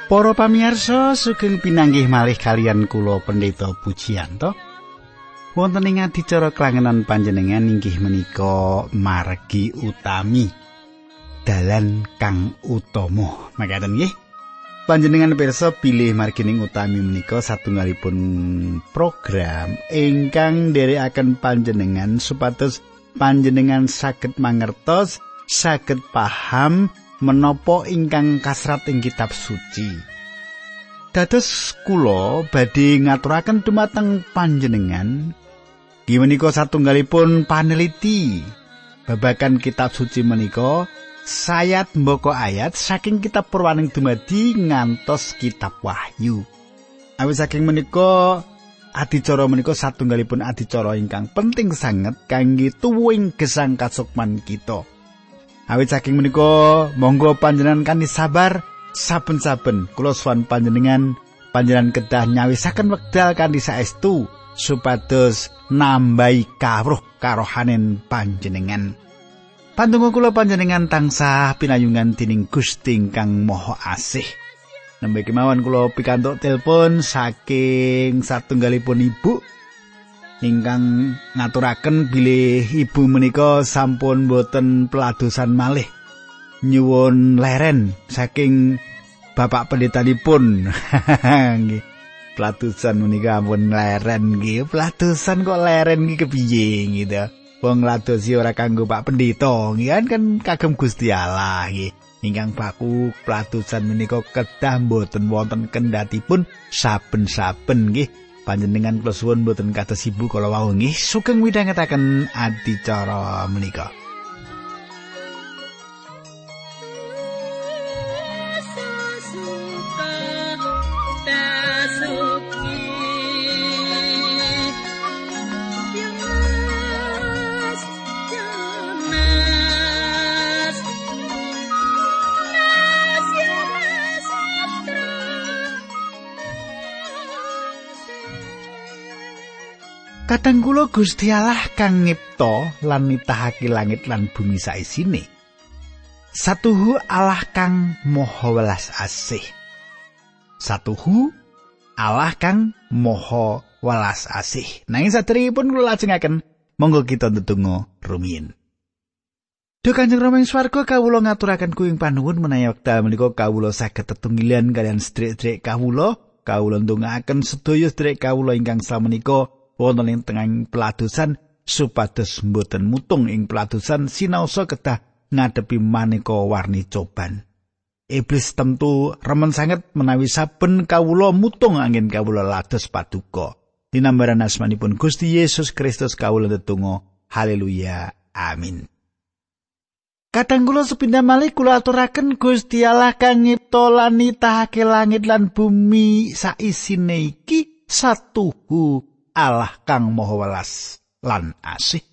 Para pamirsa sugeng pinanggih malih kalian kula Pendeta Pujiyanto. Wonten ing adicara klangenan panjenengan inggih menika margi utami. Dalan kang utama. Makaten nggih. Panjenengan pirsa bilih margining utami menika satunggalipun program ingkang nderekaken panjenengan supados panjenengan saged mangertos, saged paham menapa ingkang kasrat ing kitab suci. Dados kula badhe ngaturaken dumateng panjenengan inggih menika satunggalipun paneliti babagan kitab suci menika sayat mboko ayat saking kitab Purwaning dumadi ngantos kitab Wahyu. Awit saking menika adicara menika satunggalipun adicara ingkang penting sanget kangge tuwuhing gesang kasukman kita. Awit saking menika monggo panjenengan kanthi sabar saben-saben kula suwun panjenengan kedah nyawisaken wekdal kanthi saestu supados nambahi kawruh karohanen panjenengan. Pantungo kula panjenengan tansah pinayungan dening Gusti ingkang Maha Asih. Nembe kemawon kula pikantuk telepon saking satunggalipun ibu ingkang ngaturaken bilih ibu menika sampun boten peladosan malih nyuwun leren saking bapak pendetanipun. Nggih. Peladosan menika ampun leren nggih. Peladosan kok leren iki kepiye gitu. Wong ngladosi ora kanggo Pak Pendeta nggih kan kagem Gusti Allah nggih. Ingkang baku peladosan menika kedah boten wonten kendhatipun saben-saben nggih. Panjenengan kula suwun boten kados ibu kala wau nggih sugeng midhangetaken adicara menika. Kadang kula Gusti Allah kang ngipta lan nitahake langit lan bumi saisine. Satuhu Allah kang Maha Welas Asih. Satuhu Allah kang Maha Welas Asih. Nanging saderengipun kula lajengaken monggo kita ndedonga rumiyin. Duh Kanjeng Rama ing swarga kawula ngaturaken kuing panuwun menawi wekdal menika kawula saged tetunggilan kaliyan sedherek-sedherek kawula. Kawula ndongaaken sedaya sedherek kawula ingkang samenika wonten ing tengahing peladosan supados mboten mutung ing peladosan sinaosa kedah ngadepi maneka warni coban. Iblis tentu remen sanget menawi saben kawula mutung angin kawula lados paduka. Dinambaran asmanipun Gusti Yesus Kristus kawula ndedonga. Haleluya. Amin. Kadang kula sepindah malih kula aturaken Gusti Allah kang nyipta lan nitahake langit lan bumi saisine iki satuhu Allah kang Maha Welas lan Asih.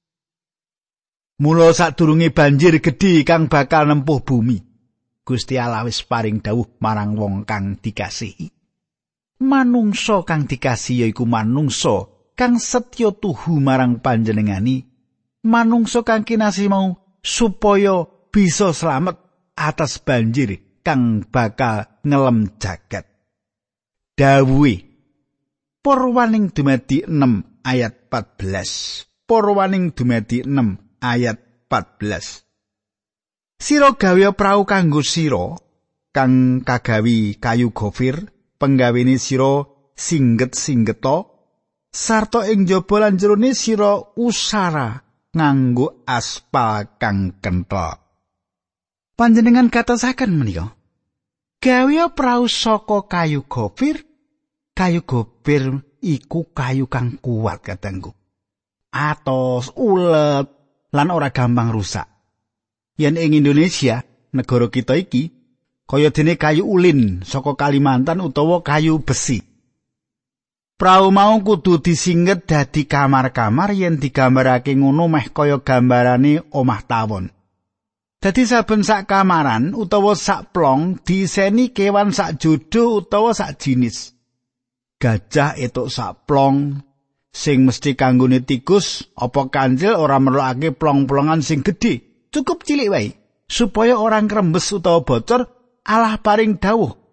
Mula sadurunge banjir gedhe kang bakal nempuh bumi, Gusti Allah wis paring dawuh marang wong kang dikasihi. Manungsa kang dikasihi yaiku manungsa kang setya tuhu marang panjenengani, manungsa kang kinasih mau supaya bisa slamet atas banjir kang bakal ngelem jagat. Dawuhe Purwaning dumadi 6 ayat 14. Purwaning dumadi 6 ayat 14. Sira gawe prau kanggo sira kang kagawi kayu gofir, penggawene sira singget-singgeta, sarta ing jaba lan jerone sira usara nganggo aspal kang kenthel. Panjenengan katosaken menika. Gawe prau saka kayu gofir. Kayu gofir iku kayu kang kuat kadangku. Atos, ulet, lan ora gampang rusak. Yen ing Indonesia, negara kita iki, kaya dene kayu ulin saka Kalimantan utawa kayu besi. Prau mau kudu disingget dadi kamar-kamar yen digambarake ngono meh kaya gambarane omah tawon. Dadi saben sak kamaran utawa sak plong diiseni kewan sak jodoh utawa sak jinis. Gajah etuk sak plong sing mesti kanggone tikus apa kancil ora merlokake plong-plongan sing gedhe, cukup cilik wae supaya orang krembes utawa bocor. Allah paring dawuh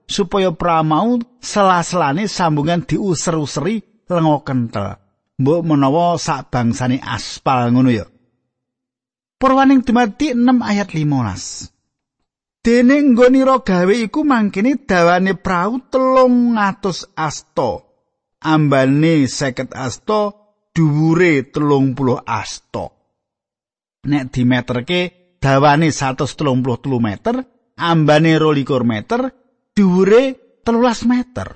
supaya prau mau sela-selane sambungan diuser-useri lenga kentel. Mbok menawa sak bangsane aspal ngono ya. Purwaning dumadi 6 ayat 15. Dene nggonira gawe iku mangkene dawane prau 300 asta. Ambane 50 asta, dhuwure 30 asta. Nek dimeterke dawane 133 meter, ambane 22 meter, dhuwure 13 meter.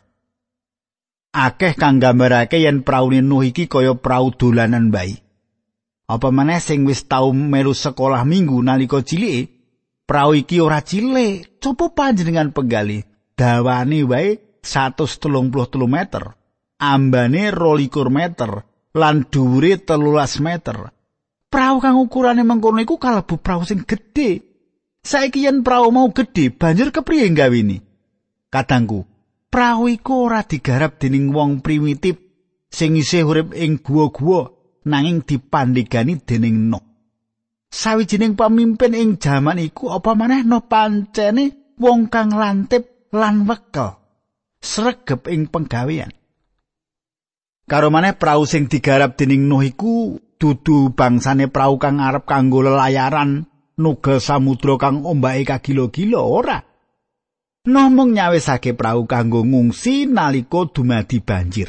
Akeh kang gambarake yen praune Nuh iki kaya prau dolanan bayi. Apa maneh sing wis tau melu sekolah minggu nalika cilike, prau iki ora cilik. Coba panjenengan penggali, dawane wae 133 meter, ambane 22 meter, lan dhuwure 13 meter. Prau kang ukurane mengkono iku kalebu prau sing gedhe. Saiki yen prau mau gedhe, banjur kepriye gawene? Kadangku, prau iku ora digarap dening wong primitif sing isih urip ing guwa-guwa, nanging dipandhegani dening Nuh. Sawijining pamimpin ing jaman iku apa maneh Nuh pancene wong kang lantip lan wekel, sregep ing penggawean. Karo maneh prau sing digarap dening Nuh iku dudu bangsane prau kang arep kanggo lelayaran nuga samudra kang ombake kagila-gila, ora. Nuh mung nyawisake prau kanggo ngungsi nalika dumadi banjir.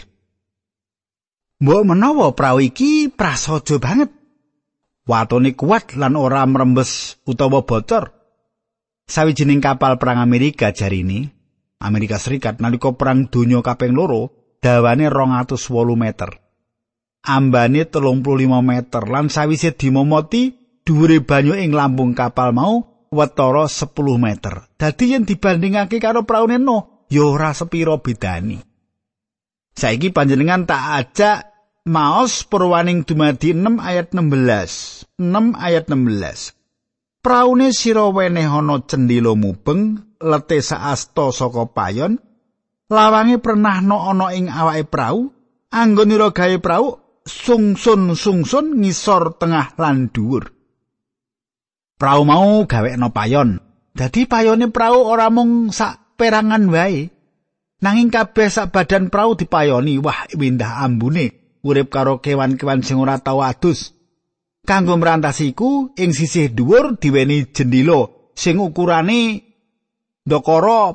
Mbok menawa prau iki prasaja banget. Watone kuat lan ora mrembes utawa bocor. Sawijining kapal perang Amerika jarine, Amerika Serikat nalika perang donya kaping 2, dawane 208 meter. Ambane 35 meter lan sawise dimomoti dhuwure banyu ing lambung kapal mau watara 10 meter. Dadi yen dibandingake karo praune Nuh, ya ora sepira bedane. Saiki panjenengan tak ajak maos Purwaning dumadi 6 ayat 16. 6 ayat 16. Praune sira wenehana cendhila mubeng, lete saasta saka payon, lawange pernahna ana ing awake prau, anggonira gawe prau sungsun ngisor tengah lan dhuwur. Prau mau gawekna payon. Dadi payone prau ora mung sak perangan wae, nanging kabeh sak badan prau dipayoni. Wah, windah ambune urip karo kewan-kewan sing ora tau adus. Kanggo mrantasi iku ing sisih dhuwur diweni jendhila sing ukurane ndakara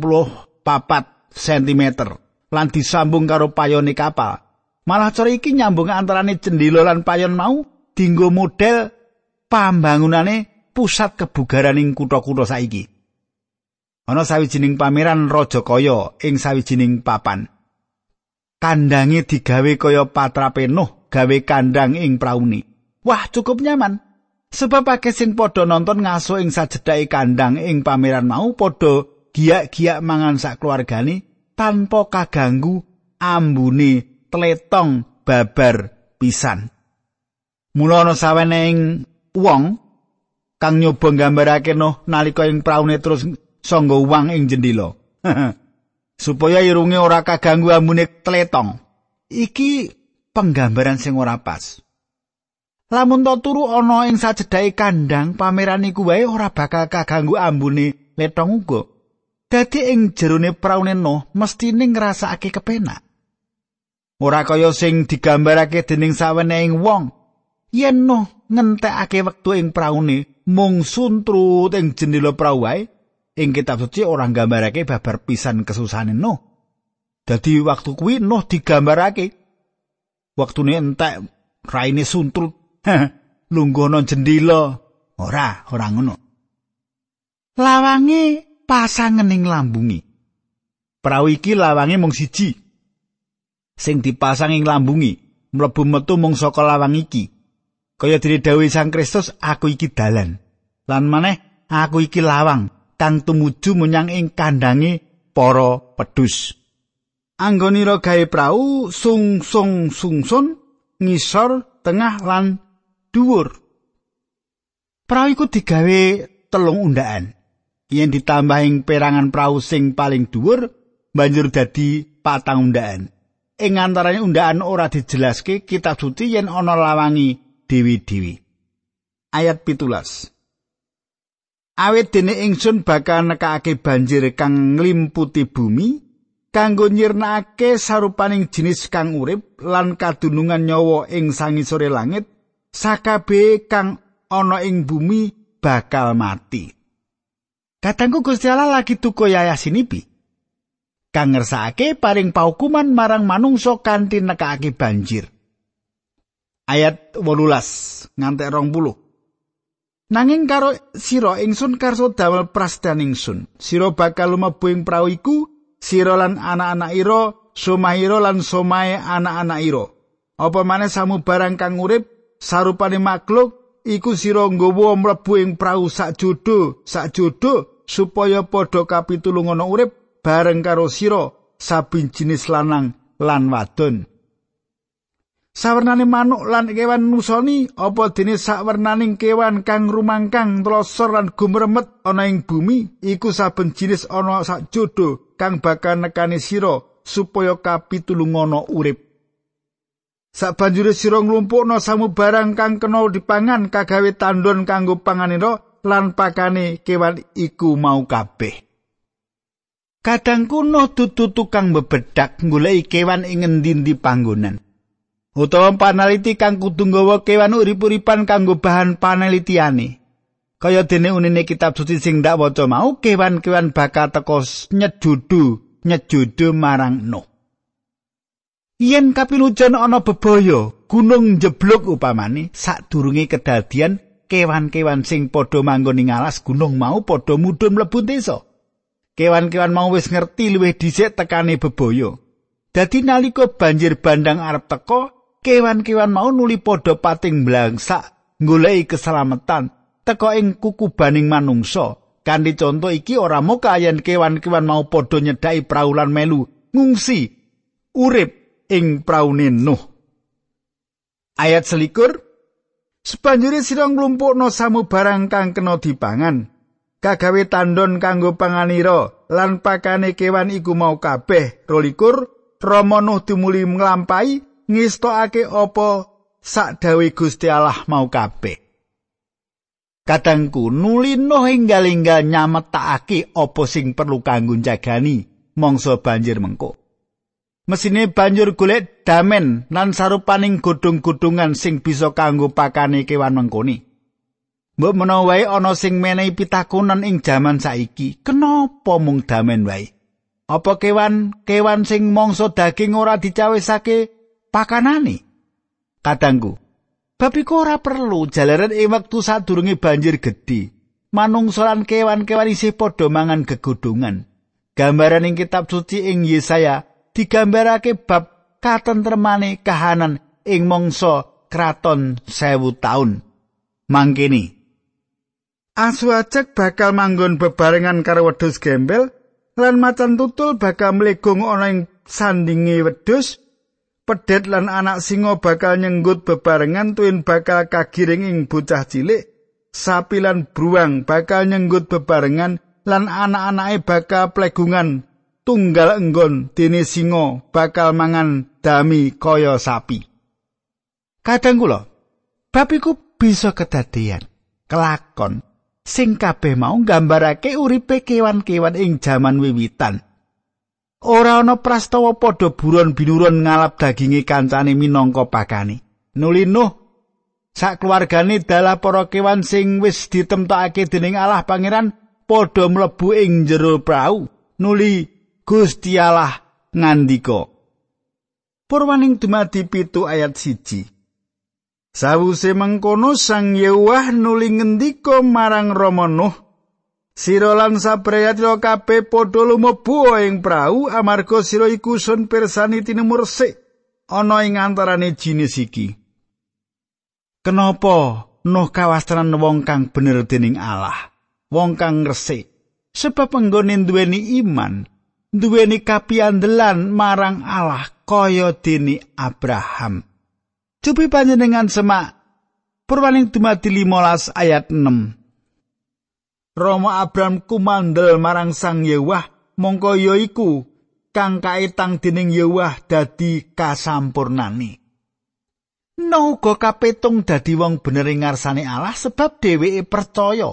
44 cm lan disambung karo payone kapal. Malah cara iki nyambung antarane jendhila lan payon mau dienggo model pambangunane pusat kebugaran ing kutha-kutha saiki. Ana sawijining pameran Rajakaya ing sawijining papan. Kandange digawe kaya patrape Nuh gawe kandhang ing praune. Wah, cukup nyaman. Sebab akeh sing padha nonton ngaso ing sajedhake kandhang ing pameran mau padha giyak-giyak mangan sak keluargane tanpa kaganggu ambune tletong babar pisan. Mula ana saweneing wong kang nyoba nggambarake Nuh nalika ing praune terus sangga uwang ing jendhila. Supaya irunge ora kaganggu ambune tletong. Iki penggambaran sing ora pas. Lamun to turu ana ing sajedhake kandhang pameran iku wae ora bakal kaganggu ambune letong uga. Dadi ing jerone praune Nuh mestine ngrasakake kepenak. Ora kaya sing digambarake dening saweneing wong. Yen Nuh ngentekake wektu ing praune mung suntrut ing jendela prau wae, ing kitab suci ora nggambarake babar pisan kesusahane Nuh. Dadi waktu kuwi Nuh digambarake wektune entek raine suntrut, lungguhana jendela. Ora ngono. Lawange pasangening lambungi. Prau iki lawange mung siji. Sing dipasang ing lambungi mlebu metu mung saka lawang iki. Kaya dene dawuh Sang Kristus, aku iki dalan. Lan maneh aku iki lawang kang tumuju menyang ing kandhange para pedhus. Anggonira gawe prau sungsun ngisor tengah lan dhuwur. Prau iku digawe 3 undaan. Yen ditambah ing perangan prau sing paling dhuwur banjur dadi 4 undaan. Ing antarane undaan ora dijelaske kitab suci yen ana lawangi dewi-dewi. Ayat 17. Awit dene ingsun bakal nekake banjir kang nglimputi bumi kanggo nyirnakake sarupaning jinis kang urip lan kadunungan nyawa ing sangisore langit, sakabeh kang ana ing bumi bakal mati. Katangku Gusti Allah lagi tuku yayasinipi kang ngersakake paring paukuman marang manungsa kanthi nekake banjir. Ayat 18 nganti 20. Nanging karo sira ingsun karso damel prasdan ingsun. Sira bakal lumebu ing prau iku, sira lan anak-anak ira, somahira lan somahe anak-anak ira. Apa maneh samubarang kang urip sarupane makhluk iku sira nggawa mlebu ing prau sakjodo supaya padha kapitulung ana urip bareng karo sira saben jinis lanang lan wadon. Sawernaning manuk lan kewan nusoni apa dene sawernaning kewan kang rumangkang tlosor lan gumremet ana ing bumi iku saben jinis ana sakjodo kang bakal nekani sira supaya kapitulungana urip. Sabanjure sira nglumpukna samubarang kang kena dipangan kagawe tandon kanggo panganira lan pakane kewan iku mau kabeh. Kadangku no dudu tukang bebedak goleki kewan ing ngendi-endi panggonan. Utawa panaliti kang kudu nggawa kewan urip-uripan kanggo bahan panelitiane. Kaya dene unine kitab suci sing ndak waca mau, kewan-kewan bakal teka nyejudu marang Nuh. Yen kapinujan ana bebaya, gunung njebluk upamane, sadurunge kedadian kewan-kewan sing padha manggon ing alas gunung mau padha mudhun mlebu desa. Kewan-kewan mau wis ngerti luwih dhisik tekane bebaya. Dadi nalika banjir bandang arep teka, kewan-kewan mau nuli padha pating mblangsak goleki keselamatan teka ing kukubaning manungsa. Kanthi conto iki ora moka yen kewan-kewan mau padha nyedhaki prau lan melu ngungsi urip ing praune Nuh. Ayat 21. Sabanjure sira nglumpukna samubarang kang kena dipangan, kagawe tandon kanggo panganira lan pakane kewan iku mau kabeh. 22. Rama Nuh tumuli nglampahi ngestokake apa sakdawe Gusti Allah mau kabeh. Kadangku nuli Nuh enggal-enggal nyametakake apa sing perlu kanggo njagani mangsa banjir mengko. Mesine banjur golek damen lan sarupaning godhong-godhongan sing bisa kanggo pakane kewan mengkoni. Mbok menawa wae ana sing menehi pitakonan ing jaman saiki, kenapa mung damen wae? Apa kewan sing mangsa daging ora dicawisake pakanane? Kadangku, bab iku ora perlu jalaran ing wektu sadurunge banjir gedhe. Manungsa lan kewan-kewan isih padha mangan gegodhongan. Gambaran ing kitab suci ing Yesaya digambarake bab katentremane kahanan ing mangsa kraton 1000 taun. Mangkene asu acek bakal manggon bebarengan karo wedhus gembel lan macan tutul bakal mlegung ana ing sandinge wedhus. Pedhet lan anak singa bakal nyenggut bebarengan, tuwin bakal kagiring ing bocah cilik. Sapi lan bruang bakal nyenggut bebarengan lan anak-anake bakal plegungan tunggal enggon, dene singa bakal mangan dami kaya sapi. Kadang kula bab iku bisa kedadian kelakon sing kabeh mau nggambarake uripe kewan-kewan ing jaman wiwitan. Ora ana prastawa padha buron binuron ngalap daginge kancane minangka pakane. Nuli Nuh sakluwargane dalah para kewan sing wis ditemtokake dening Allah Pangeran padha mlebu ing jero prau. Nuli Gusti Allah ngandika. Purwaning dumadi 7 ayat 1. Sawuse mengkono Sang Yewah nuli ngendika marang Rama Nuh, sira lan sabrayatira kabeh padha lumebu ing prau amarga sira iku sun pirsani tinumur resik ana ing antarane jinis iki. Kenapa Nuh kawastanan wong kang bener dening Allah, wong kang resik? Sebab anggone duweni iman, duweni kapiandelan marang Allah kaya dene Abraham. Cobi panjenengan semak Purwaning dumadi 15 ayat 6. Rama Abraham kumandel marang Sang Yewah, mongko ya iku kang kaitang dening Yewah dadi kasampurnane. Nuh uga kapetung dadi wong bener ing ngarsane Allah sebab dheweke percaya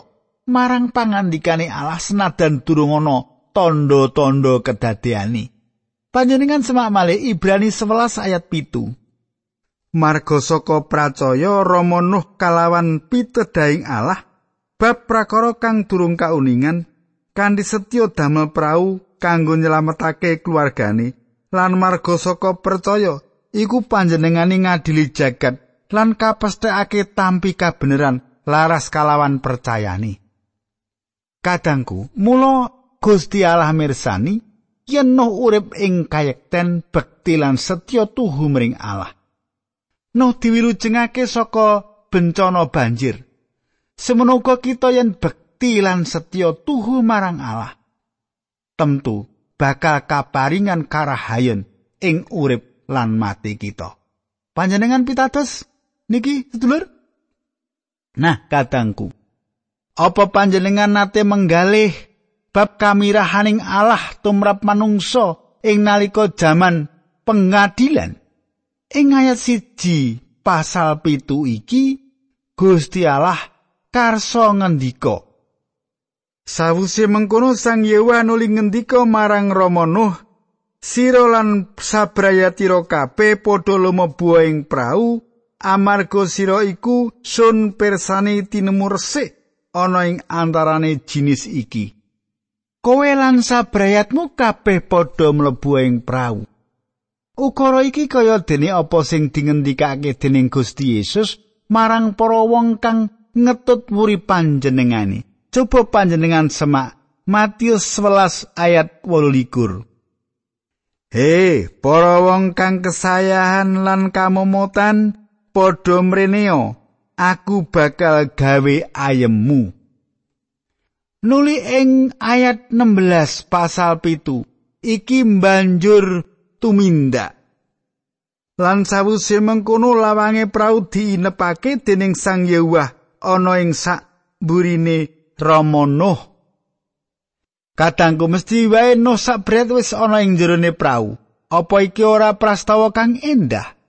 marang pangandikane Allah senajan durung ana tandha-tandha kedadeane. Panjenengan semak malih Ibrani 11 ayat 7. Marga saka pracaya Rama Nuh kalawan pitedhaing Allah bab prakara kang durung kauningan kanthi setya damel prau kanggo nyelametake keluargane lan marga saka percaya iku panjenengane ngadili jagat lan kapesthekake tampi kabeneran laras kalawan percayane. Kadangku, mula Gusti Allah mirsani yen Nuh urip ing kayekten bekti lan setya tuhu mring Allah. Nuh diwilujengake saka bencana banjir. Semono uga kita yen bekti lan setya tuhu marang Allah. Temtu bakal kaparingan karahayen ing urip lan mati kita. Panjenengan pitados niki sedulur? Nah, kadangku, apa panjenengan nate menggalih bab kamirahaning Allah tumrap manungsa ing nalika jaman pengadilan? Ing ayat 1 pasal 7 iki Gusti Allah karsa ngendika. Sawise mengkono Sang Yewa nuli ngendika marang Rama Nuh, sira lan sabrayatira kabeh padha lumebu ing prau amarga sira iku sun pirsani tinemu resik ana ing antarane jinis iki. Kowe lan sabrayatmu kabeh padha mlebu ing prau. Ukara iki kaya dene apa sing dingendikake dening Gusti Yesus marang para wong kang ngetut wuri panjenengane. Coba panjenengan semak Matius 11 ayat 28. He, para wong kang kesayahan lan kamomotan padha mreneo, aku bakal gawe ayemmu. Nuli ing ayat 16 pasal 7 iki banjur tumindak. Lan sawise mengkono lawange prau diinepake dening Sang Yewah ana ing sak burine Rama Nuh. Kadangku mesti wae Nuh sak bret wis ana ing jerone prau. Apa iki ora prastawa kang endah?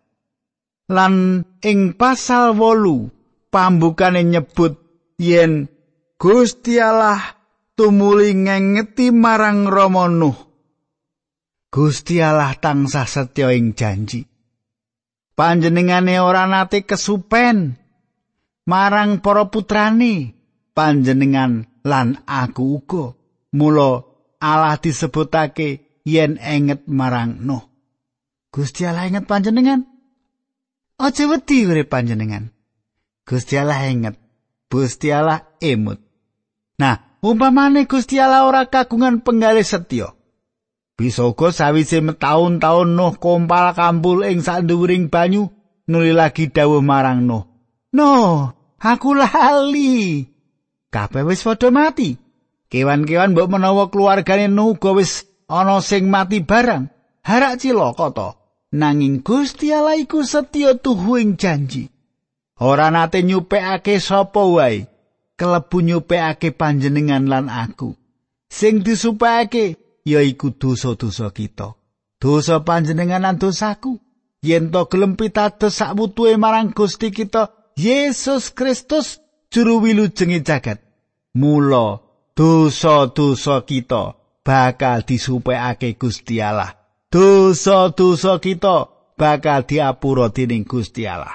Lan ing pasal 8 pambukane nyebut yen Gusti Allah tumuli ngengeti marang Rama Nuh. Gusti Allah tansah setya ing janji. Panjenengane ora nate kesupen marang para putrane, panjenengan lan aku uga. Mula Allah disebutake yen enget marang Nuh. Gusti Allah enget panjenengan. Aja wedi urip panjenengan. Gusti Allah enget. Gusti Allah emut. Nah, umpamane Gusti Allah ora kagungan penggalih setya. Bisa uga sawise metaun-taun Nuh kompal kampul ing sandhuwuring banyu nuli lagi dawuh marang Nuh. Nuh, aku lali. Kabeh wis padha mati. Kewan-kewan mbok menawa keluargane Nuh uga wis ana sing mati barang. Harak cilaka to. Nanging Gusti Allah iku setya tuhu ing janji. Ora nate nyupekake sapa wae. Kelebu nyupekake panjenengan lan aku. Sing disupekake yaiku dosa-dosa kita. Dosa panjenengan lan dosaku. Yen to gelem pitados sakwutuhe marang Gusti kita Yesus Kristus juru wilujenge jagat. Mula dosa-dosa kita bakal disupekake Gusti Allah. Dosa-dosa kita bakal diapura dening Gusti Allah.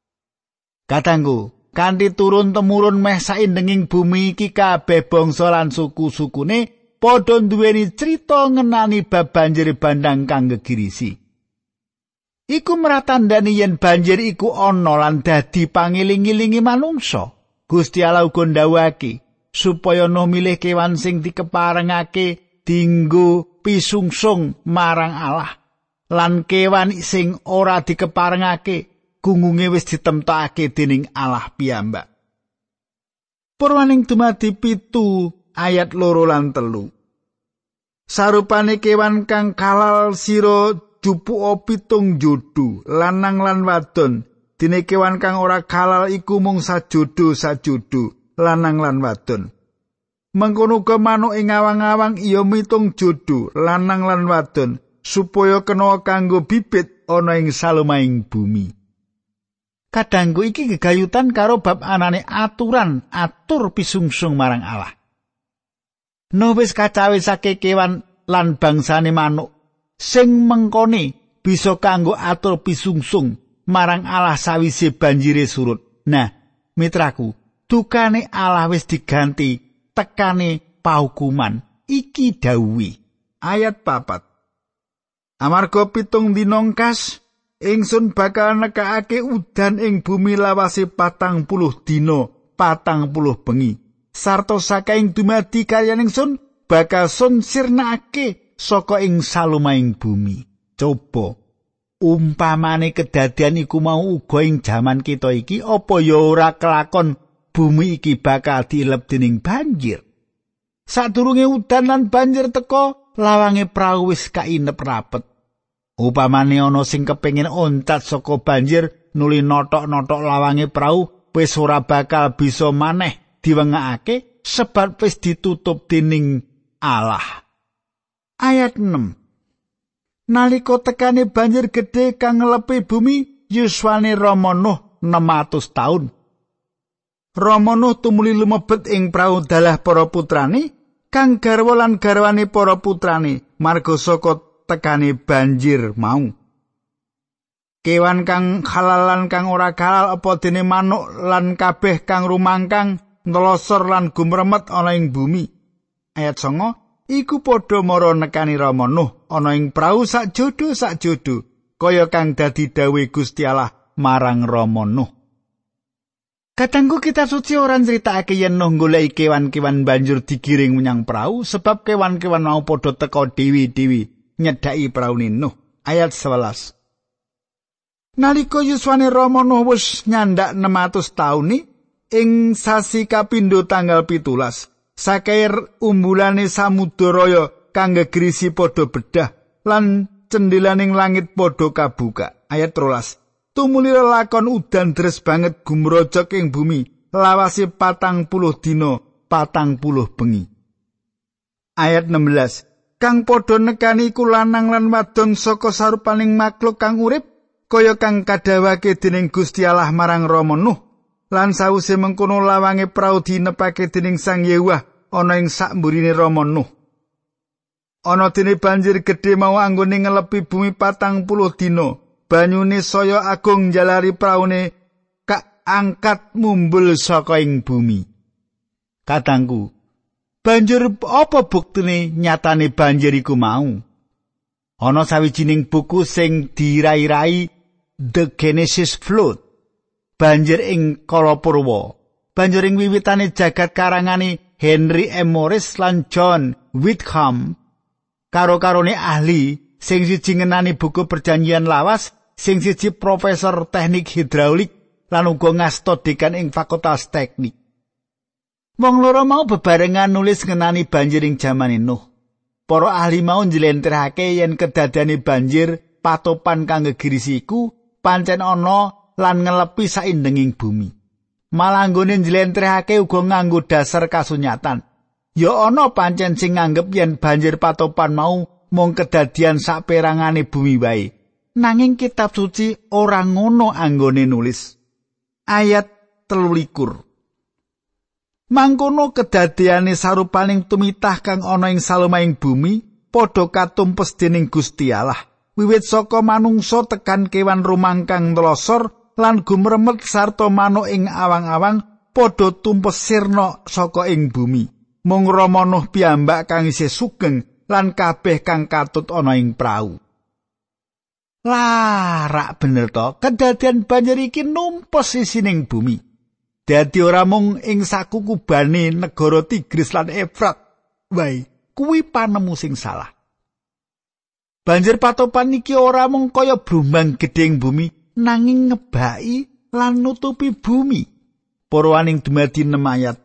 Katanggu, kanthi turun-temurun meh saindenging bumi iki kabeh bangsa lan suku-sukune padha duweni crita ngenani bab banjir bandhang kang gegirisi. Iku mratandani yen banjir iku ana lan dadi pangiling-ilingi manungsa. Gusti Allah uga ndhawuhake supaya Nuh milih kewan sing dikeparengake dinggo pisungsung marang Allah. Lan kewan sing ora dikeparengake gungunge wis ditemtokake dening Allah piyambak. Purwaning dumadi 7 ayat 2 lan 3. Sarupane kewan kang kalal sira jupuka 7 jodo lanang lan wadon. Dene kewan kang ora kalal iku mung sajodo lanang lan wadon. Mengkono uga manuk ing awang-awang iya mitung jodo lanang lan wadon supaya kena kanggo bibit ana ing salumahing bumi. Kadangku iki gegayutan karo bab anane aturan atur pisungsung marang Allah. Nuh wis kacawesake kewan lan bangsane manuk sing mengkone bisa kanggo atur pisungsung marang Allah sawise banjire surut. Nah, mitraku, dukane Allah wis diganti tekane paukuman. Iki dawuhe ayat 4. Amarga 7 dina kas ingsun bakal nekakake udan ing bumi lawase 40 dina 40 bengi. Sarta saking dumadi kaliyan ingsun bakal sun sirnakake saka ing salumaing bumi. Coba umpamane kedadian iku mau uga ing jaman kita iki, apa ya ora kelakon bumi iki bakal dielep dening banjir. Sadurunge udan lan banjir teka, lawange prau wis kainep rapet. Upamane ana sing kepengin oncat saka banjir nuli notok-notok lawange prau, wis ora bakal bisa maneh diwengake sebab wis ditutup dening Allah. Ayat 6. Nalika tekane banjir gedhe kang ngelepi bumi, yuswane Rama Nuh 600 taun. Rama Nuh tumuli lumebet ing prau dalah para putrane kang garwa lan garwane para putrane marga saka tekane banjir mau. Kewan kang halal lan kang ora halal apa dene manuk lan kabeh kang rumangkang nlosor lan gumremet ana ing bumi. Ayat 9, iku padha mara nekani Rama Nuh ana ing prau sakjodo kaya kang dadi dawuh Gusti Allah marang Rama Nuh. Kadangku kitab suci ora nyritakake yen Nuh goleki kewan-kewan banjur digiring menyang prau sebab kewan-kewan mau padha teka dewi-dewi nyedhaki praune Nuh. Ayat 11. Nalika yuswane Rama Nuh wis nyandak 600 taun ing sasi kapindho tanggal 17, sakeir umbulane samudra kang gegrisi padha bedah lan cendelaning langit padha kabuka. Ayat 13. Tumuli lakon udan deres banget gumrojok ing bumi lawase 40 dina 40 bengi. Ayat 16. Kang padha nekani iku lanang lan wadon saka sarupaning makhluk kang urip kaya kang kadhawake dening Gusti Allah marang Rama Nuh. Lan sawise mengkono lawange prau dinepake dening Sang Yewah ana ing sakmburine Rama Nuh. Ana dene banjir gedhe mau anggone ngelepi bumi 40 dina. Banyune saya agung njalari praune kak angkat mumbul saka ing bumi. Katangku, banjur apa buktine nyatane banjir iku mau? Ana sawijining buku sing dirai-rai The Genesis Flood. Banjir ing kala purwa. Banjur ing wiwitane jagat karangane Henry M. Morris lan John Whitcomb karo-karone ahli sing siji ngenani buku perjanjian lawas, sing siji profesor teknik hidraulik lan uga ngasta dekan ing fakultas teknik. Wong loro mau bebarengan nulis ngenani banjir ing jamane Nuh. Para ahli mau njlentrehake yen kedadiane banjir patopan kang gegirisi iku pancen ana lan ngelepi saindenging bumi. Malah nggone njlentrehake uga nganggo dasar kasunyatan. Ya ana pancen sing nganggep yen banjir patopan mau mung kedadian saperangane bumi wae. Nanging kitab suci ora ngono anggone nulis. Ayat 13. Mangkono kedadiane sarupaning tumitah kang ana ing salumaing bumi padha katumpes dening Gusti Allah. Wiwit saka manungsa tekan kewan rumangkang nlosor lan gumremet sarta manuk ing awang-awang padha tumpes sirna saka ing bumi. Mung Rama Nuh piyambak kang isih sugeng lan kabeh kang katut ana ing prau. Larak bener to, kedadian banjir iki numpes sisining bumi. Dadi ora mung ing sakukubane negara Tigris lan Efrat wae, kuwi panemu sing salah. Banjir patopan iki ora mung kaya blumbang gedheng bumi, nanging ngebaki lan nutupi bumi. Purwaning dumadi 6 ayat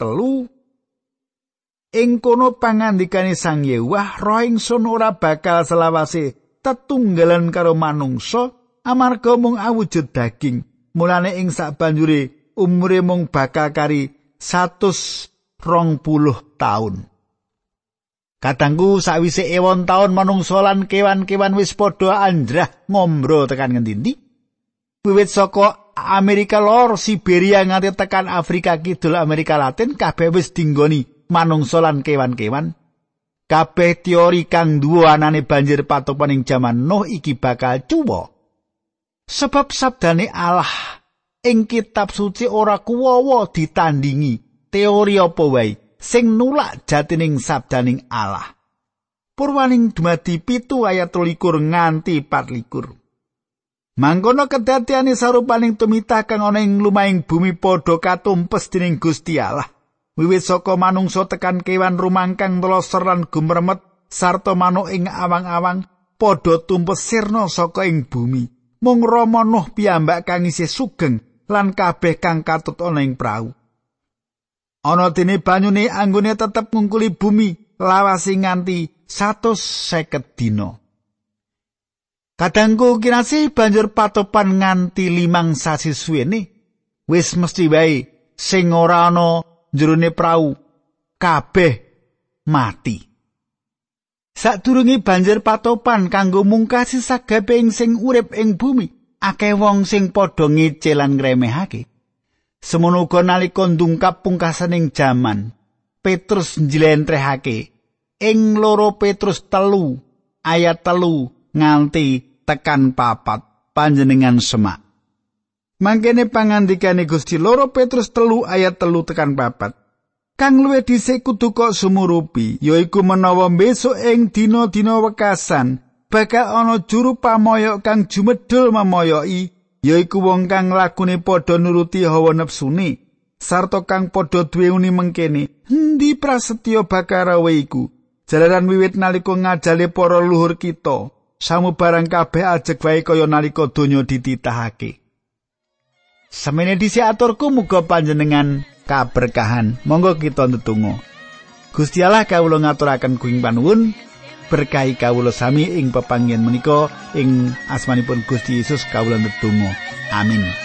3. Ing kono pangandikane Sang Yewah, roh ingsun ora bakal selawase tetunggalan karo manungsa amarga mung awujud daging. Mulane ing sabanjure umure mung bakal kari 120 taun. Katangku sawise ewon taun manungsa lan kewan-kewan wis padha anjrah ngombro tekan ngendi-endi. Wiwit saka Amerika Lor, Siberia nganti tekan Afrika Kidul, Amerika Latin kabeh wis dinggoni manungsa lan kewan-kewan. Kabeh teori kang duwe anane banjir patopan ing jaman Nuh iki bakal cuwa. Sebab sabdane Allah ing kitab suci ora kuwawa ditandingi teori apa wae sing nulak jatining sabdaning Allah. Purwaning dumadi 7 ayat 23 nganti 24. Mangkono kedadiane sarupaning tumitah kang ana ing lumahing bumi padha katumpes dening Gusti Allah. Wiwit saka manungsa tekan kewan rumangkang teloser lan gumremet sarta manuk ing awang-awang padha tumpes sirna saka ing bumi. Mung Rama Nuh piyambak kang isih sugeng lan kabeh kang katut ana ing prau. Ana dene banyune anggone tetep ngungkuli bumi lawasi nganti 150 dina. Kadangku kinasih banjur patopan nganti 5 sasi suwene wis mesti wae sing ora ana jerone prau kabeh mati. Sadurunge banjir patopan kanggo mungkasi sagabehing sing urip ing bumi, akeh wong sing padha ngece lan ngremehake. Semono uga nalika ndungkap pungkasaning jaman, Petrus njlentrehake ing 2 Petrus 3 ayat 3 nganti tekan 4 panjenengan semak. Mangkene pangandikane Gusti 2 Petrus 3 ayat 3 tekan 4. Kang luwih dhisik kudu kok sumurupi, yaiku menawa besok ing dina-dina wekasan bakal ana juru pamoyok kang jumedhul memoyoki, yaiku wong kang lakune padha nuruti hawa nepsune, sarta kang padha duwe uni mengkene, endi prasetya bakal rawe iku. Jalaran wiwit nalika ngajale para luhur kita, samubarang kabeh ajeg wae kaya nalika donya dititahake. Semene dhisik aturku muga panjenengan kaberkahan. Monggo kita ndedonga. Gusti Allah kawula ngaturaken kuing panuwun berkahi kawula sami ing pepanggen menika ing asmanipun Gusti Yesus kawula ndedonga. Amin.